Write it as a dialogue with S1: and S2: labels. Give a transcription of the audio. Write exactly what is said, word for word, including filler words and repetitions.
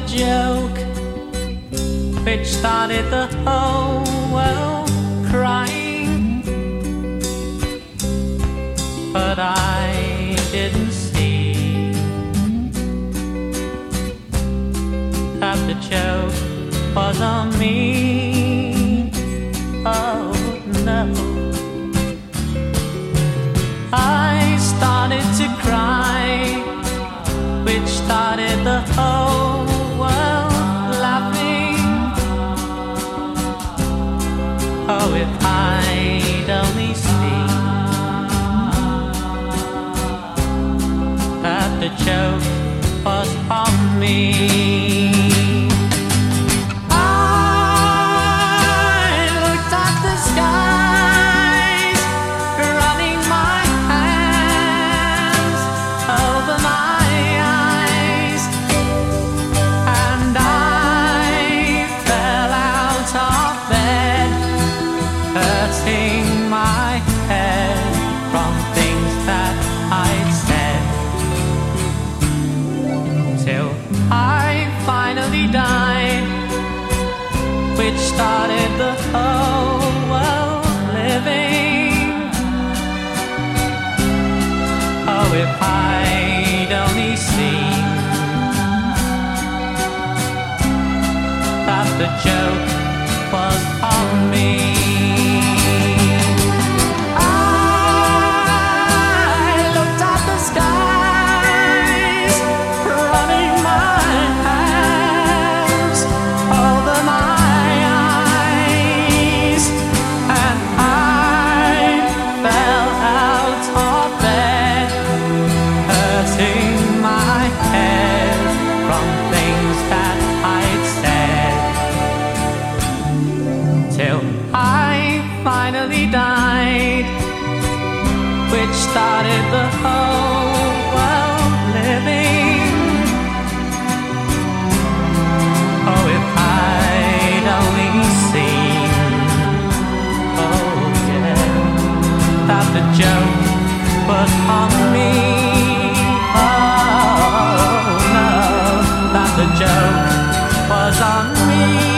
S1: joke which started the whole world crying, but I didn't see that the joke was on me. Oh no, I started to cry, which started the whole world laughing. Oh, if I'd only seen that the joke was on me. My head from things that I'd said, till I finally died, which started the whole world living. Oh, if I'd only seen that the joke was on me. Till I finally died, which started the whole world living. Oh, if I'd only seen, oh yeah, that the joke was on me. Oh no, that the joke was on me.